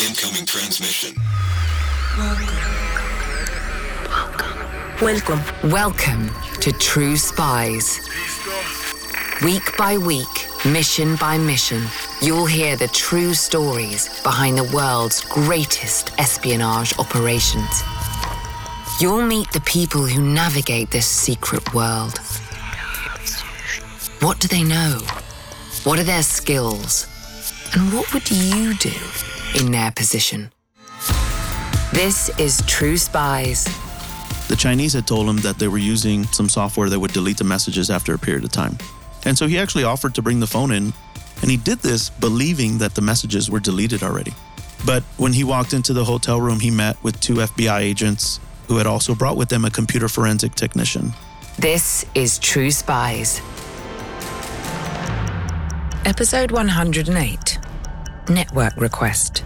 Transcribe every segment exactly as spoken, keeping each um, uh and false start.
Incoming transmission. Welcome. Welcome to True Spies. Week by week, mission by mission, you'll hear the true stories behind the world's greatest espionage operations. You'll meet the people who navigate this secret world. What do they know? What are their skills? And what would you do in their position? This is True Spies. The Chinese had told him that they were using some software that would delete the messages after a period of time. And so he actually offered to bring the phone in, and he did this believing that the messages were deleted already. But when he walked into the hotel room, he met with two F B I agents who had also brought with them a computer forensic technician. This is True Spies. Episode one hundred eight, Network Request.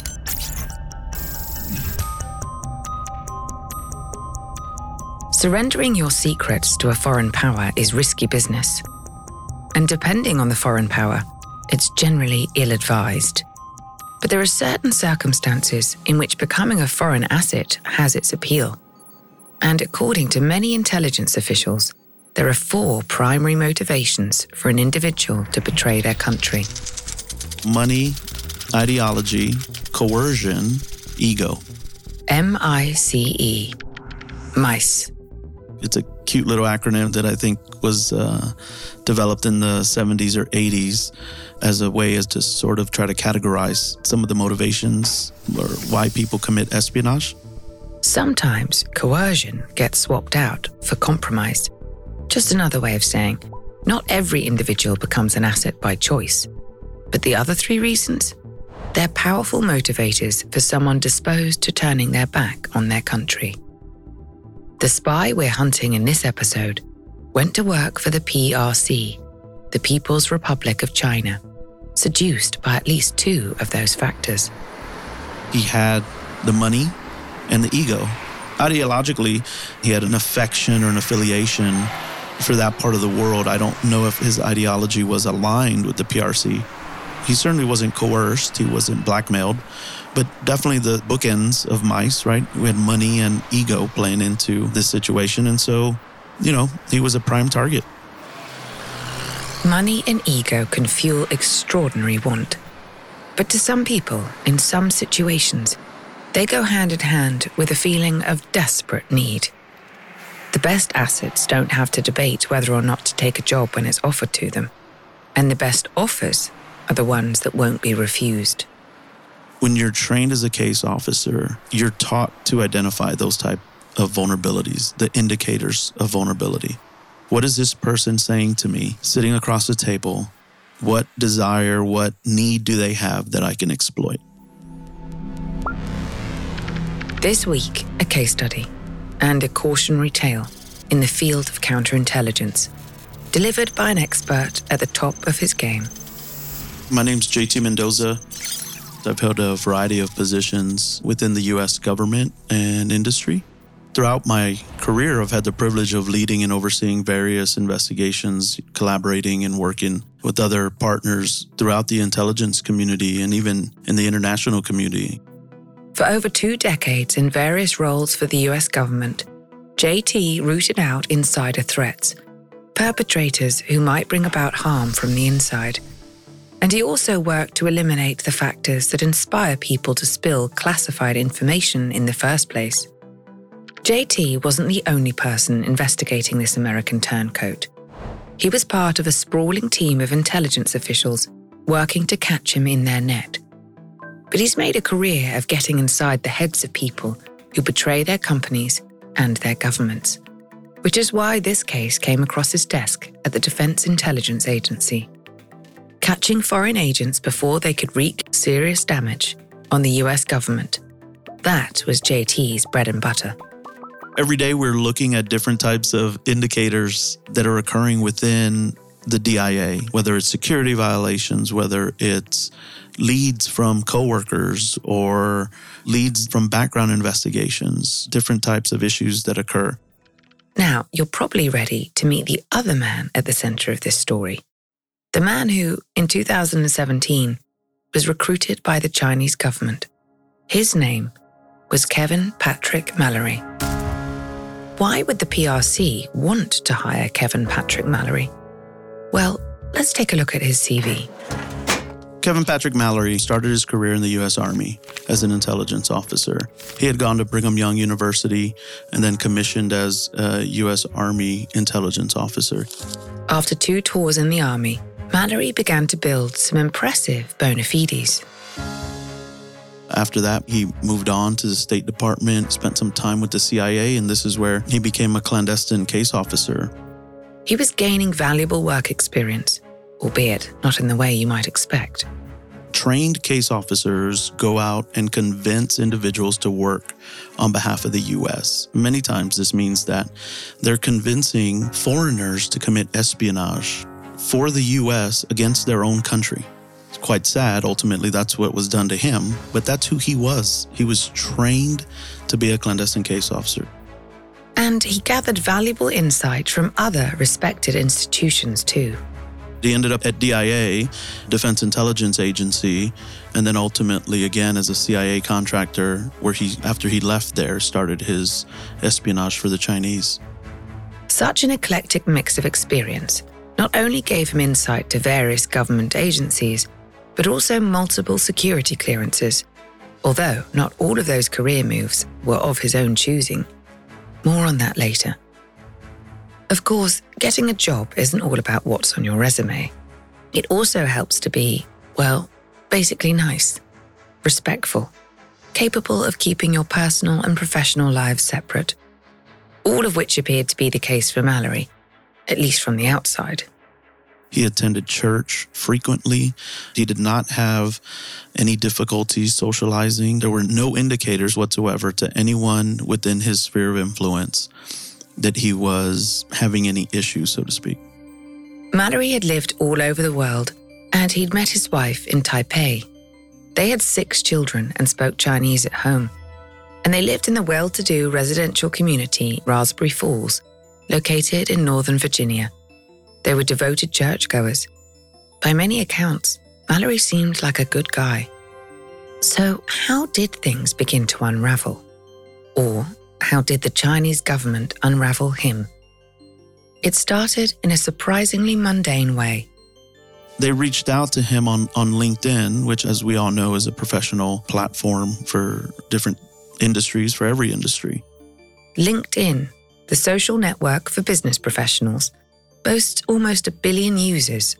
Surrendering your secrets to a foreign power is risky business. And depending on the foreign power, it's generally ill-advised. But there are certain circumstances in which becoming a foreign asset has its appeal. And according to many intelligence officials, there are four primary motivations for an individual to betray their country. Money, ideology, coercion, ego. M I C E. MICE. It's a cute little acronym that I think was uh, developed in the seventies or eighties as a way as to sort of try to categorize some of the motivations or why people commit espionage. Sometimes coercion gets swapped out for compromise. Just another way of saying, not every individual becomes an asset by choice. But the other three reasons? They're powerful motivators for someone disposed to turning their back on their country. The spy we're hunting in this episode went to work for the P R C, the People's Republic of China, seduced by at least two of those factors. He had the money and the ego. Ideologically, he had an affection or an affiliation for that part of the world. I don't know if his ideology was aligned with the P R C. He certainly wasn't coerced, he wasn't blackmailed, but definitely the bookends of MICE, right? We had money and ego playing into this situation, and so, you know, he was a prime target. Money and ego can fuel extraordinary want. But to some people, in some situations, they go hand in hand with a feeling of desperate need. The best assets don't have to debate whether or not to take a job when it's offered to them. And the best offers are the ones that won't be refused. When you're trained as a case officer, you're taught to identify those type of vulnerabilities, the indicators of vulnerability. What is this person saying to me sitting across the table? What desire, what need do they have that I can exploit? This week, a case study and a cautionary tale in the field of counterintelligence, delivered by an expert at the top of his game. My name's J T Mendoza. I've held a variety of positions within the U S government and industry. Throughout my career, I've had the privilege of leading and overseeing various investigations, collaborating and working with other partners throughout the intelligence community and even in the international community. For over two decades in various roles for the U S government, J T rooted out insider threats, perpetrators who might bring about harm from the inside. And he also worked to eliminate the factors that inspire people to spill classified information in the first place. J T wasn't the only person investigating this American turncoat. He was part of a sprawling team of intelligence officials working to catch him in their net. But he's made a career of getting inside the heads of people who betray their companies and their governments, which is why this case came across his desk at the Defense Intelligence Agency. Catching foreign agents before they could wreak serious damage on the U S government. That was J T's bread and butter. Every day we're looking at different types of indicators that are occurring within the D I A, whether it's security violations, whether it's leads from coworkers or leads from background investigations, different types of issues that occur. Now, you're probably ready to meet the other man at the center of this story. The man who, in two thousand seventeen, was recruited by the Chinese government His name was Kevin Patrick Mallory. Why would the P R C want to hire Kevin Patrick Mallory? Well, let's take a look at his C V. Kevin Patrick Mallory started his career in the U S Army as an intelligence officer. He had gone to Brigham Young University and then commissioned as a U S Army intelligence officer. After two tours in the Army, Mallory began to build some impressive bona fides. After that, he moved on to the State Department, spent some time with the C I A, and this is where he became a clandestine case officer. He was gaining valuable work experience, albeit not in the way you might expect. Trained case officers go out and convince individuals to work on behalf of the U S. Many times this means that they're convincing foreigners to commit espionage for the U S against their own country. It's quite sad. Ultimately, that's what was done to him, but that's who he was. He was trained to be a clandestine case officer. And he gathered valuable insight from other respected institutions too. He ended up at D I A, Defense Intelligence Agency, and then ultimately again as a C I A contractor, where he, after he left there, started his espionage for the Chinese. Such an eclectic mix of experience not only gave him insight to various government agencies, but also multiple security clearances, although not all of those career moves were of his own choosing. More on that later. Of course, getting a job isn't all about what's on your resume. It also helps to be, well, basically nice, respectful, capable of keeping your personal and professional lives separate, all of which appeared to be the case for Mallory, at least from the outside. He attended church frequently. He did not have any difficulties socializing. There were no indicators whatsoever to anyone within his sphere of influence that he was having any issues, so to speak. Mallory had lived all over the world, and he'd met his wife in Taipei. They had six children and spoke Chinese at home, and they lived in the well-to-do residential community Raspberry Falls, located in Northern Virginia. They were devoted churchgoers. By many accounts, Mallory seemed like a good guy. So how did things begin to unravel? Or how did the Chinese government unravel him? It started in a surprisingly mundane way. They reached out to him on, on LinkedIn, which, as we all know, is a professional platform for different industries, for every industry. LinkedIn, the social network for business professionals, boasts almost a billion users.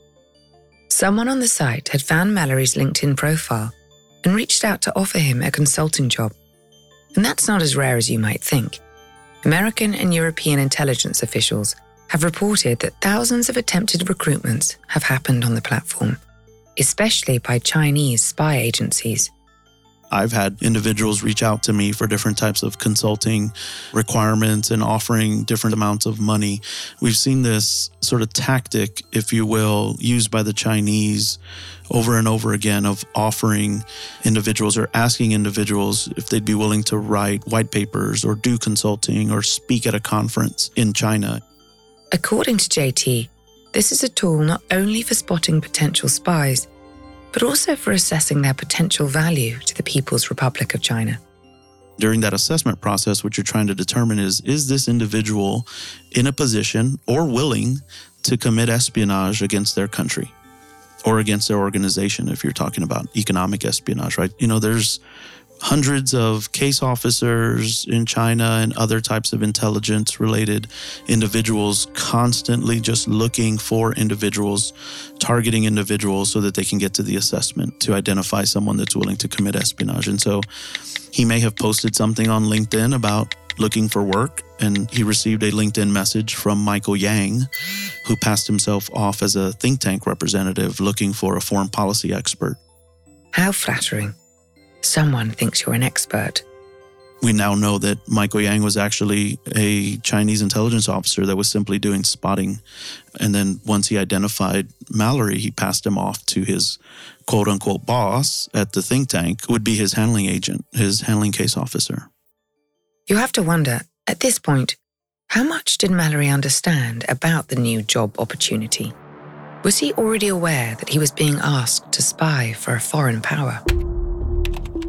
Someone on the site had found Mallory's LinkedIn profile and reached out to offer him a consulting job. And that's not as rare as you might think. American and European intelligence officials have reported that thousands of attempted recruitments have happened on the platform, especially by Chinese spy agencies. I've had individuals reach out to me for different types of consulting requirements and offering different amounts of money. We've seen this sort of tactic, if you will, used by the Chinese over and over again of offering individuals or asking individuals if they'd be willing to write white papers or do consulting or speak at a conference in China. According to J T, this is a tool not only for spotting potential spies, but also for assessing their potential value to the People's Republic of China. During that assessment process, what you're trying to determine is, is this individual in a position or willing to commit espionage against their country or against their organization, if you're talking about economic espionage, right? You know, there's hundreds of case officers in China and other types of intelligence-related individuals constantly just looking for individuals, targeting individuals so that they can get to the assessment to identify someone that's willing to commit espionage. And so he may have posted something on LinkedIn about looking for work, and he received a LinkedIn message from Michael Yang, who passed himself off as a think tank representative looking for a foreign policy expert. How flattering. Someone thinks you're an expert. We now know that Michael Yang was actually a Chinese intelligence officer that was simply doing spotting. And then once he identified Mallory, he passed him off to his quote-unquote boss at the think tank, would be his handling agent, his handling case officer. You have to wonder, at this point, how much did Mallory understand about the new job opportunity? Was he already aware that he was being asked to spy for a foreign power?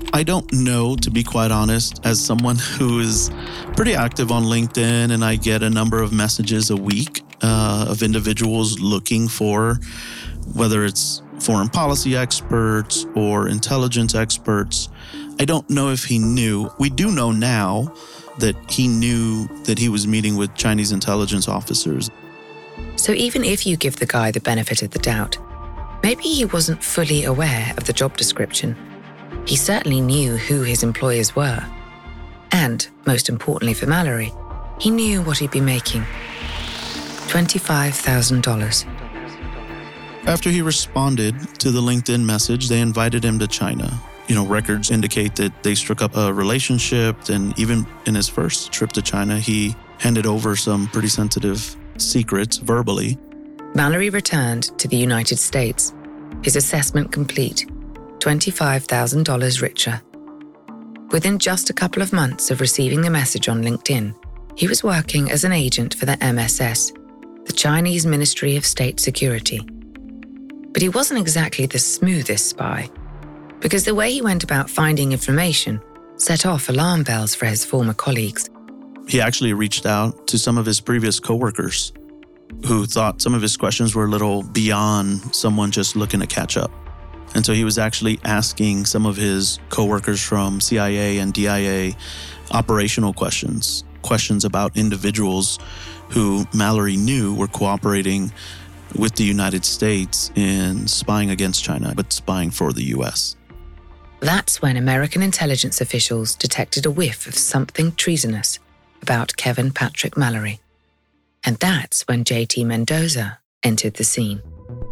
I don't know, to be quite honest, as someone who is pretty active on LinkedIn, and I get a number of messages a week uh, of individuals looking for, whether it's foreign policy experts or intelligence experts. I don't know if he knew. We do know now that he knew that he was meeting with Chinese intelligence officers. So even if you give the guy the benefit of the doubt, maybe he wasn't fully aware of the job description. He certainly knew who his employers were. And, most importantly for Mallory, he knew what he'd be making. twenty-five thousand dollars. After he responded to the LinkedIn message, they invited him to China. You know, records indicate that they struck up a relationship, and even in his first trip to China, he handed over some pretty sensitive secrets verbally. Mallory returned to the United States, his assessment complete, twenty-five thousand dollars richer. Within just a couple of months of receiving the message on LinkedIn, he was working as an agent for the M S S, the Chinese Ministry of State Security. But he wasn't exactly the smoothest spy, because the way he went about finding information set off alarm bells for his former colleagues. He actually reached out to some of his previous coworkers who thought some of his questions were a little beyond someone just looking to catch up. And so he was actually asking some of his coworkers from C I A and D I A operational questions, questions about individuals who Mallory knew were cooperating with the United States in spying against China, but spying for the U S. That's when American intelligence officials detected a whiff of something treasonous about Kevin Patrick Mallory. And that's when J T Mendoza entered the scene.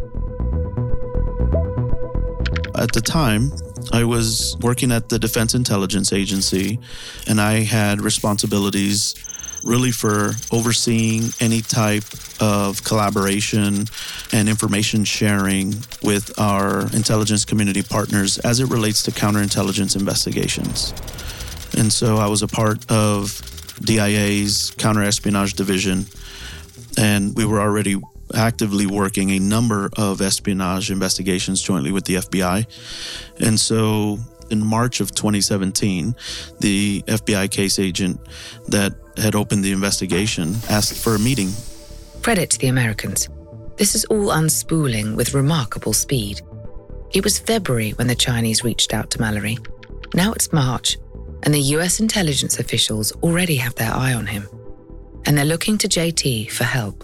At the time, I was working at the Defense Intelligence Agency, and I had responsibilities really for overseeing any type of collaboration and information sharing with our intelligence community partners as it relates to counterintelligence investigations. And so I was a part of D I A's Counterespionage Division, and we were already actively working a number of espionage investigations jointly with the F B I. And so in March of twenty seventeen, the F B I case agent that had opened the investigation asked for a meeting. Credit to the Americans. This is all unspooling with remarkable speed. It was February when the Chinese reached out to Mallory. Now it's March, and the U S intelligence officials already have their eye on him. And they're looking to J T for help.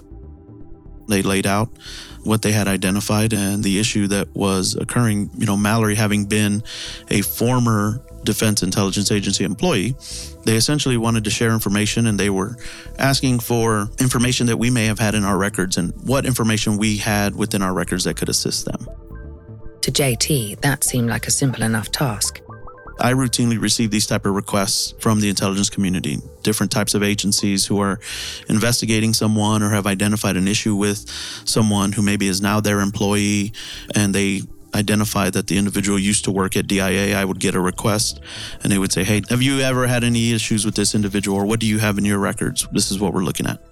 They laid out what they had identified and the issue that was occurring. You know, Mallory having been a former Defense Intelligence Agency employee, they essentially wanted to share information, and they were asking for information that we may have had in our records and what information we had within our records that could assist them. To J T, that seemed like a simple enough task. I routinely receive these type of requests from the intelligence community, different types of agencies who are investigating someone or have identified an issue with someone who maybe is now their employee, and they identify that the individual used to work at D I A. I would get a request, and they would say, hey, have you ever had any issues with this individual, or what do you have in your records? This is what we're looking at.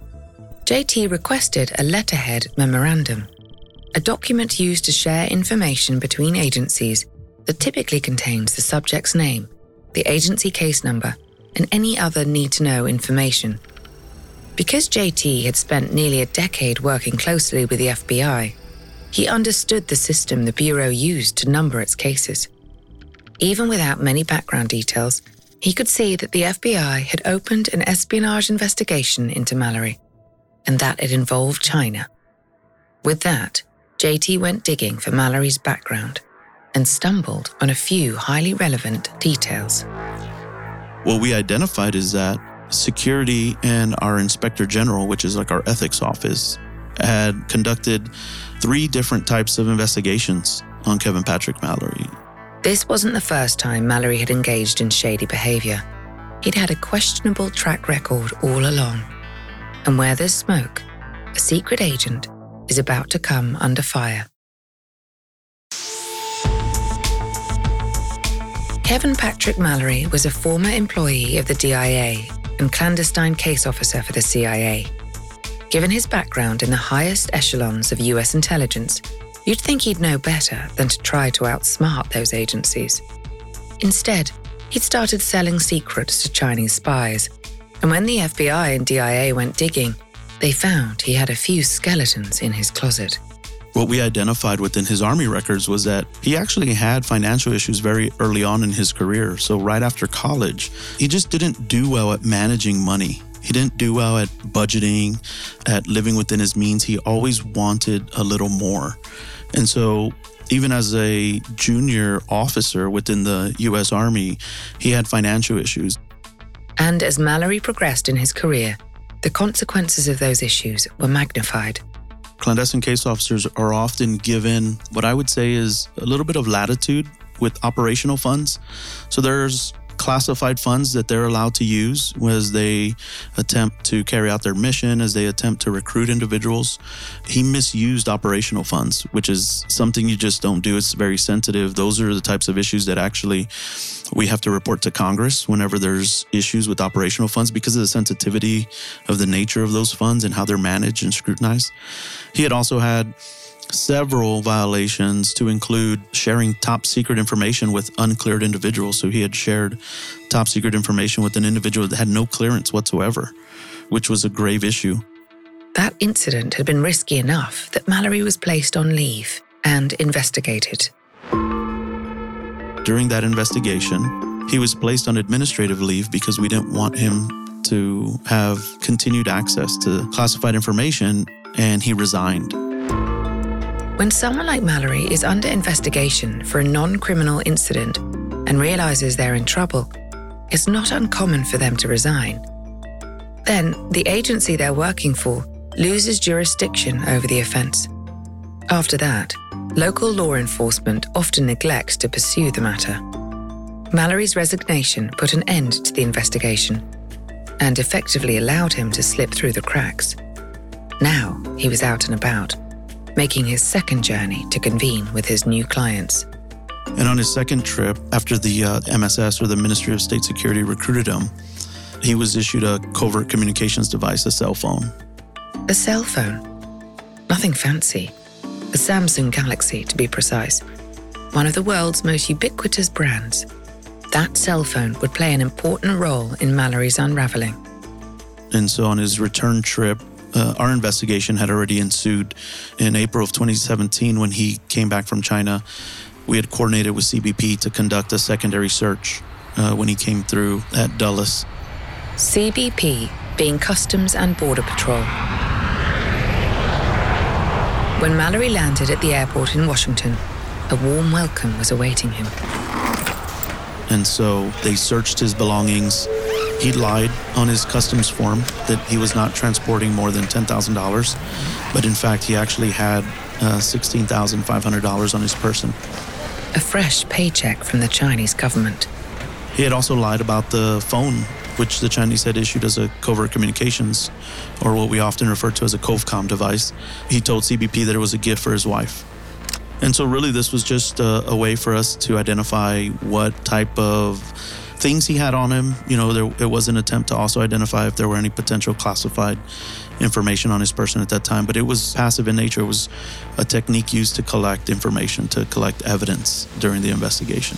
J T requested a letterhead memorandum, a document used to share information between agencies that typically contains the subject's name, the agency case number, and any other need-to-know information. Because J T had spent nearly a decade working closely with the F B I, he understood the system the Bureau used to number its cases. Even without many background details, he could see that the F B I had opened an espionage investigation into Mallory, and that it involved China. With that, J T went digging for Mallory's background and stumbled on a few highly relevant details. What we identified is that security and our inspector general, which is like our ethics office, had conducted three different types of investigations on Kevin Patrick Mallory. This wasn't the first time Mallory had engaged in shady behavior. He'd had a questionable track record all along. And where there's smoke, a secret agent is about to come under fire. Kevin Patrick Mallory was a former employee of the D I A and clandestine case officer for the C I A. Given his background in the highest echelons of U S intelligence, you'd think he'd know better than to try to outsmart those agencies. Instead, he'd started selling secrets to Chinese spies, and when the F B I and D I A went digging, they found he had a few skeletons in his closet. What we identified within his Army records was that he actually had financial issues very early on in his career. So right after college, he just didn't do well at managing money. He didn't do well at budgeting, at living within his means. He always wanted a little more. And so even as a junior officer within the U S Army, he had financial issues. And as Mallory progressed in his career, the consequences of those issues were magnified. Clandestine case officers are often given what I would say is a little bit of latitude with operational funds. So there's classified funds that they're allowed to use as they attempt to carry out their mission, as they attempt to recruit individuals. He misused operational funds, which is something you just don't do. It's very sensitive. Those are the types of issues that actually we have to report to Congress whenever there's issues with operational funds because of the sensitivity of the nature of those funds and how they're managed and scrutinized. He had also had several violations, to include sharing top secret information with uncleared individuals. So he had shared top secret information with an individual that had no clearance whatsoever, which was a grave issue. That incident had been risky enough that Mallory was placed on leave and investigated. During that investigation, he was placed on administrative leave because we didn't want him to have continued access to classified information, and he resigned. When someone like Mallory is under investigation for a non-criminal incident and realizes they're in trouble, it's not uncommon for them to resign. Then, the agency they're working for loses jurisdiction over the offense. After that, local law enforcement often neglects to pursue the matter. Mallory's resignation put an end to the investigation and effectively allowed him to slip through the cracks. Now, he was out and about, making his second journey to convene with his new clients. And on his second trip, after the uh, M S S, or the Ministry of State Security, recruited him, he was issued a covert communications device, a cell phone. A cell phone? Nothing fancy. A Samsung Galaxy, to be precise. One of the world's most ubiquitous brands. That cell phone would play an important role in Mallory's unraveling. And so on his return trip, Uh, our investigation had already ensued. In April of twenty seventeen, when he came back from China, we had coordinated with C B P to conduct a secondary search uh, when he came through at Dulles. C B P being Customs and Border Patrol. When Mallory landed at the airport in Washington, a warm welcome was awaiting him. And so they searched his belongings. He lied on his customs form that he was not transporting more than ten thousand dollars, but in fact, he actually had uh, sixteen thousand five hundred dollars on his person. A fresh paycheck from the Chinese government. He had also lied about the phone, which the Chinese had issued as a covert communications, or what we often refer to as a COVCOM device. He told C B P that it was a gift for his wife. And so really this was just a, a way for us to identify what type of things he had on him. You know, there, it was an attempt to also identify if there were any potential classified information on his person at that time, but it was passive in nature. It was a technique used to collect information, to collect evidence during the investigation.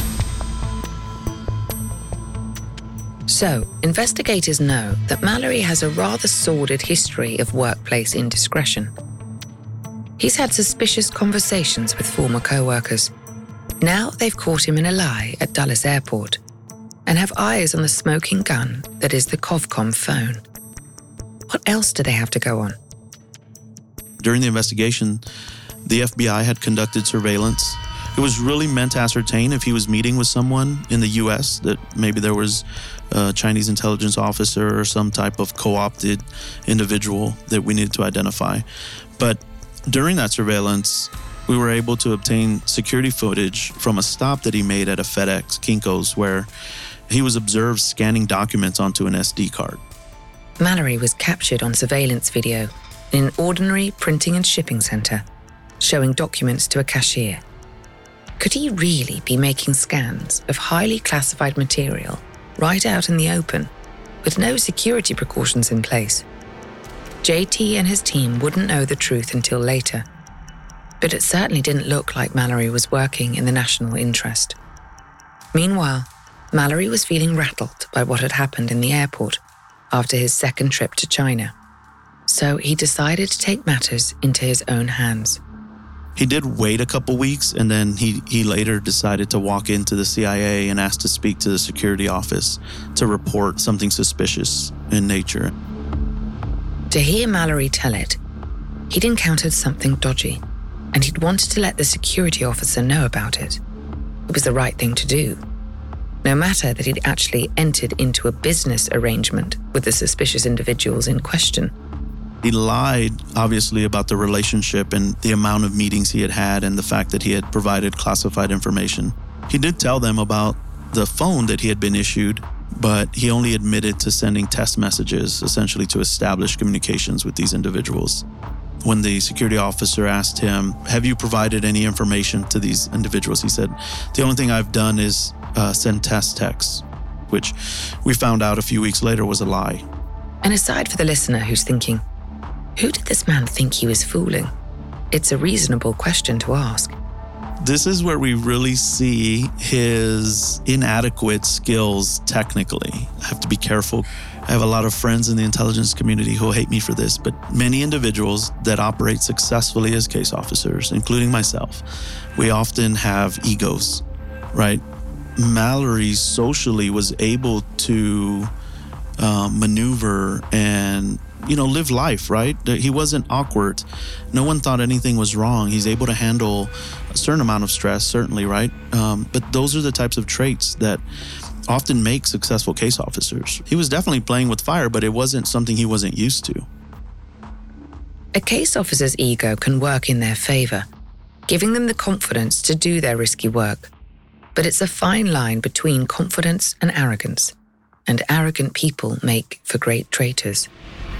So, investigators know that Mallory has a rather sordid history of workplace indiscretion. He's had suspicious conversations with former co-workers. Now they've caught him in a lie at Dulles Airport and have eyes on the smoking gun that is the COVCOM phone. What else do they have to go on? During the investigation, the F B I had conducted surveillance. It was really meant to ascertain if he was meeting with someone in the U S, that maybe there was a Chinese intelligence officer or some type of co-opted individual that we needed to identify. But during that surveillance, we were able to obtain security footage from a stop that he made at a FedEx Kinko's, where he was observed scanning documents onto an S D card. Mallory was captured on surveillance video in an ordinary printing and shipping center, showing documents to a cashier. Could he really be making scans of highly classified material right out in the open, with no security precautions in place? J T and his team wouldn't know the truth until later, but it certainly didn't look like Mallory was working in the national interest. Meanwhile, Mallory was feeling rattled by what had happened in the airport after his second trip to China. So he decided to take matters into his own hands. He did wait a couple weeks, and then he, he later decided to walk into the C I A and ask to speak to the security office to report something suspicious in nature. To hear Mallory tell it, he'd encountered something dodgy, and he'd wanted to let the security officer know about it. It was the right thing to do. No matter that he'd actually entered into a business arrangement with the suspicious individuals in question. He lied, obviously, about the relationship and the amount of meetings he had had and the fact that he had provided classified information. He did tell them about the phone that he had been issued, but he only admitted to sending test messages, essentially to establish communications with these individuals. When the security officer asked him, have you provided any information to these individuals? He said, the only thing I've done is uh, send test texts, which we found out a few weeks later was a lie. And aside for the listener who's thinking, who did this man think he was fooling? It's a reasonable question to ask. This is where we really see his inadequate skills technically. I have to be careful. I have a lot of friends in the intelligence community who hate me for this, but many individuals that operate successfully as case officers, including myself, we often have egos, right? Mallory socially was able to uh, maneuver and you know, live life, right? He wasn't awkward. No one thought anything was wrong. He's able to handle a certain amount of stress, certainly, right? Um, but those are the types of traits that often make successful case officers. He was definitely playing with fire, but it wasn't something he wasn't used to. A case officer's ego can work in their favor, giving them the confidence to do their risky work. But it's a fine line between confidence and arrogance, and arrogant people make for great traitors.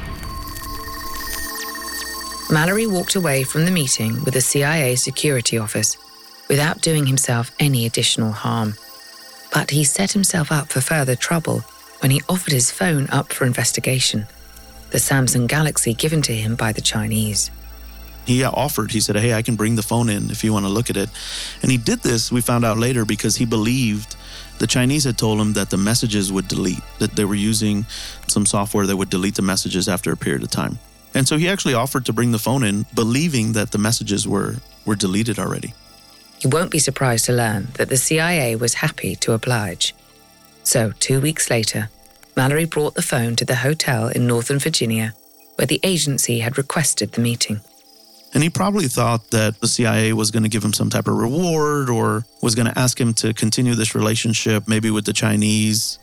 Mallory walked away from the meeting with the C I A security office without doing himself any additional harm. But he set himself up for further trouble when he offered his phone up for investigation, the Samsung Galaxy given to him by the Chinese. He offered, he said, hey, I can bring the phone in if you want to look at it. And he did this, we found out later, because he believed the Chinese had told him that the messages would delete, that they were using some software that would delete the messages after a period of time. And so he actually offered to bring the phone in, believing that the messages were, were deleted already. You won't be surprised to learn that the C I A was happy to oblige. So two weeks later, Mallory brought the phone to the hotel in Northern Virginia, where the agency had requested the meeting. And he probably thought that the C I A was going to give him some type of reward or was going to ask him to continue this relationship, maybe with the Chinese.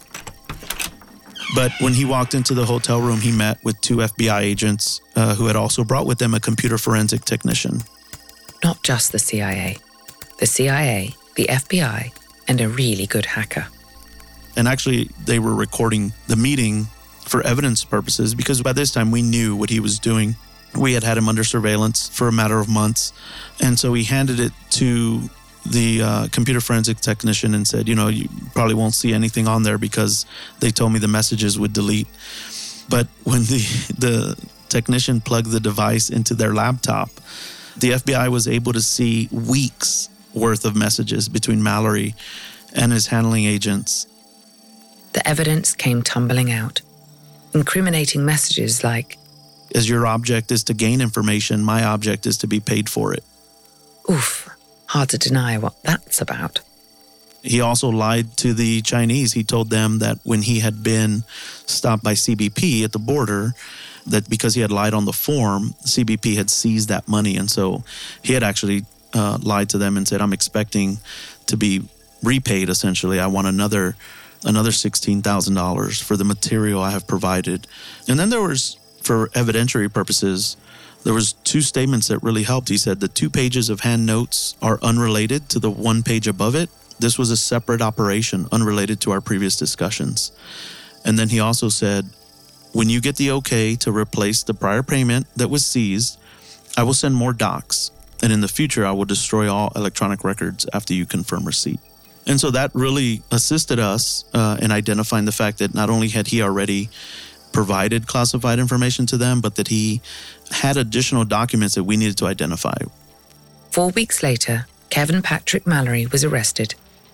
But when he walked into the hotel room, he met with two F B I agents uh, who had also brought with them a computer forensic technician. Not just the C I A. The C I A, the F B I, and a really good hacker. And actually, they were recording the meeting for evidence purposes because by this time we knew what he was doing. We had had him under surveillance for a matter of months. And so he handed it to the uh, computer forensic technician and said, you know, you probably won't see anything on there because they told me the messages would delete. But when the, the technician plugged the device into their laptop, the F B I was able to see weeks worth of messages between Mallory and his handling agents. The evidence came tumbling out, incriminating messages like, as your object is to gain information, my object is to be paid for it. Oof. Hard to deny what that's about. He also lied to the Chinese. He told them that when he had been stopped by C B P at the border, that because he had lied on the form, C B P had seized that money. And so he had actually uh, lied to them and said, I'm expecting to be repaid, essentially. I want another another sixteen thousand dollars for the material I have provided. And then there was, for evidentiary purposes, there was two statements that really helped. He said the two pages of hand notes are unrelated to the one page above it. This was a separate operation, unrelated to our previous discussions. And then he also said, when you get the okay to replace the prior payment that was seized, I will send more docs. And in the future, I will destroy all electronic records after you confirm receipt. And so that really assisted us uh, in identifying the fact that not only had he already provided classified information to them, but that he had additional documents that we needed to identify. Four weeks later, Kevin Patrick Mallory was arrested.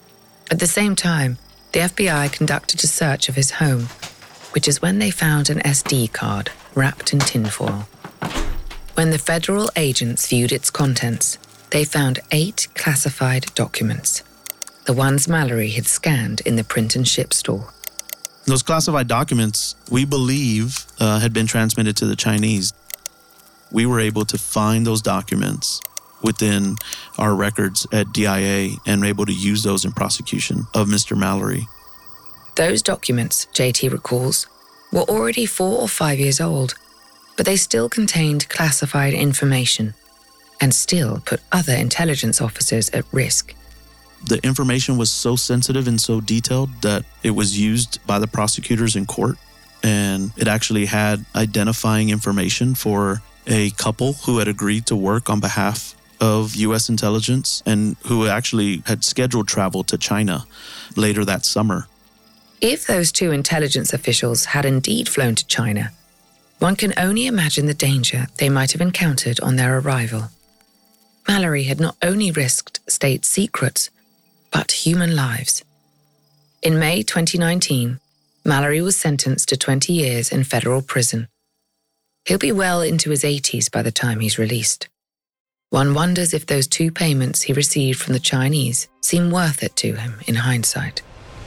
At the same time, the F B I conducted a search of his home, which is when they found an S D card wrapped in tinfoil. When the federal agents viewed its contents, they found eight classified documents, the ones Mallory had scanned in the print and ship store. Those classified documents, we believe, uh, had been transmitted to the Chinese. We were able to find those documents within our records at D I A and were able to use those in prosecution of Mister Mallory. Those documents, J T recalls, were already four or five years old, but they still contained classified information and still put other intelligence officers at risk. The information was so sensitive and so detailed that it was used by the prosecutors in court, and it actually had identifying information for a couple who had agreed to work on behalf of U S intelligence and who actually had scheduled travel to China later that summer. If those two intelligence officials had indeed flown to China, one can only imagine the danger they might have encountered on their arrival. Mallory had not only risked state secrets, but human lives. In May twenty nineteen, Mallory was sentenced to twenty years in federal prison. He'll be well into his eighties by the time he's released. One wonders if those two payments he received from the Chinese seem worth it to him in hindsight.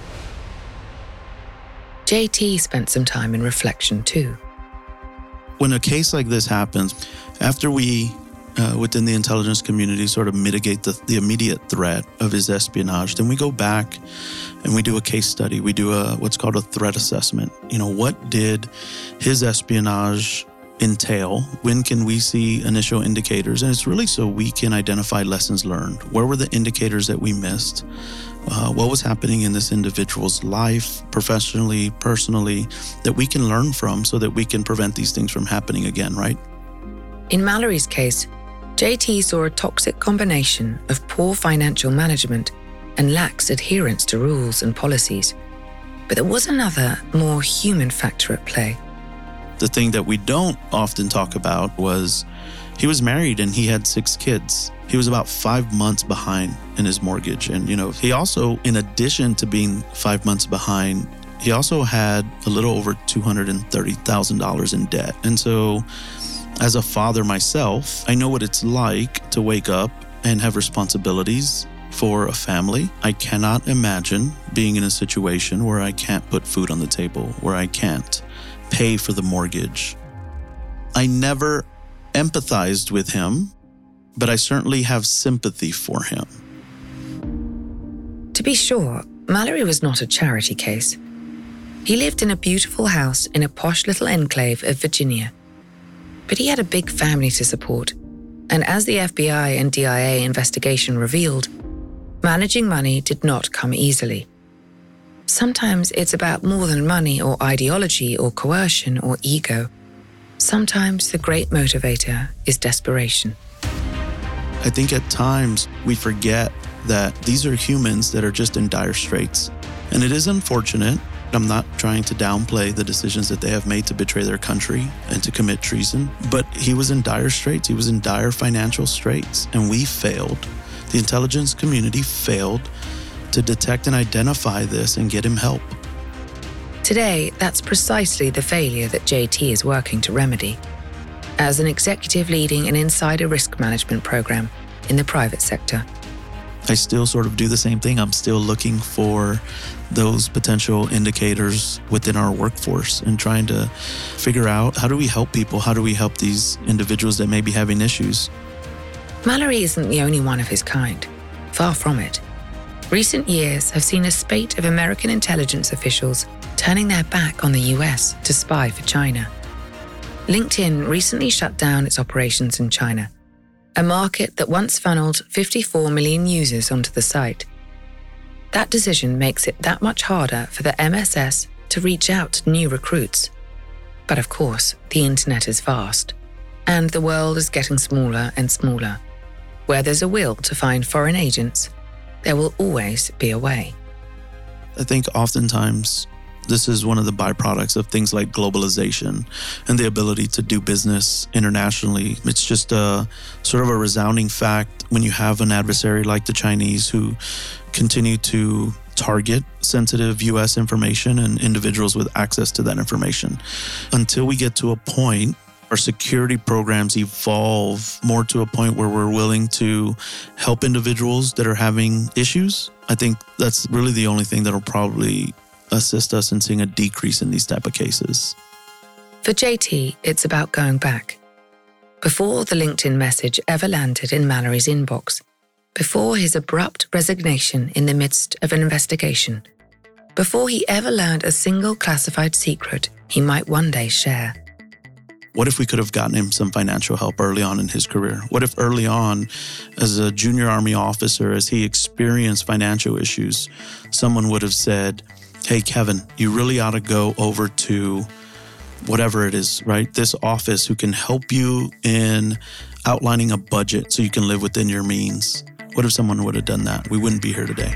J T spent some time in reflection too. When a case like this happens, after we, uh, within the intelligence community, sort of mitigate the, the immediate threat of his espionage, then we go back and we do a case study. We do a what's called a threat assessment. You know, what did his espionage entail? When can we see initial indicators? And it's really so we can identify lessons learned. Where were the indicators that we missed? Uh, what was happening in this individual's life, professionally, personally, that we can learn from so that we can prevent these things from happening again, right? In Mallory's case, J T saw a toxic combination of poor financial management and lax adherence to rules and policies. But there was another, more human factor at play. The thing that we don't often talk about was he was married and he had six kids. He was about five months behind in his mortgage. And, you know, he also, in addition to being five months behind, he also had a little over two hundred thirty thousand dollars in debt. And so as a father myself, I know what it's like to wake up and have responsibilities for a family. I cannot imagine being in a situation where I can't put food on the table, where I can't pay for the mortgage. I never empathized with him, but I certainly have sympathy for him. To be sure, Mallory was not a charity case. He lived in a beautiful house in a posh little enclave of Virginia. But he had a big family to support, and as the F B I and D I A investigation revealed, managing money did not come easily. Sometimes it's about more than money or ideology or coercion or ego. Sometimes the great motivator is desperation. I think at times we forget that these are humans that are just in dire straits. And it is unfortunate. I'm not trying to downplay the decisions that they have made to betray their country and to commit treason, but he was in dire straits. He was in dire financial straits, and we failed. The intelligence community failed to detect and identify this and get him help. Today, that's precisely the failure that J T is working to remedy. As an executive leading an insider risk management program in the private sector. I still sort of do the same thing. I'm still looking for those potential indicators within our workforce and trying to figure out, how do we help people? How do we help these individuals that may be having issues? Mallory isn't the only one of his kind. Far from it. Recent years have seen a spate of American intelligence officials turning their back on the U S to spy for China. LinkedIn recently shut down its operations in China, a market that once funneled fifty-four million users onto the site. That decision makes it that much harder for the M S S to reach out to new recruits. But of course, the internet is vast, and the world is getting smaller and smaller. Where there's a will to find foreign agents, there will always be a way. I think oftentimes this is one of the byproducts of things like globalization and the ability to do business internationally. It's just a sort of a resounding fact when you have an adversary like the Chinese who continue to target sensitive U S information and individuals with access to that information. Until we get to a point, our security programs evolve more to a point where we're willing to help individuals that are having issues. I think that's really the only thing that'll probably assist us in seeing a decrease in these type of cases. For J T, it's about going back. Before the LinkedIn message ever landed in Mallory's inbox, before his abrupt resignation in the midst of an investigation, before he ever learned a single classified secret he might one day share. What if we could have gotten him some financial help early on in his career? What if early on, as a junior Army officer, as he experienced financial issues, someone would have said, hey, Kevin, you really ought to go over to whatever it is, right? This office who can help you in outlining a budget so you can live within your means. What if someone would have done that? We wouldn't be here today.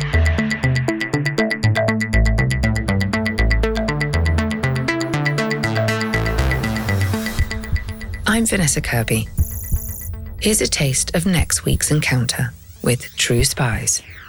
I'm Vanessa Kirby. Here's a taste of next week's encounter with True Spies.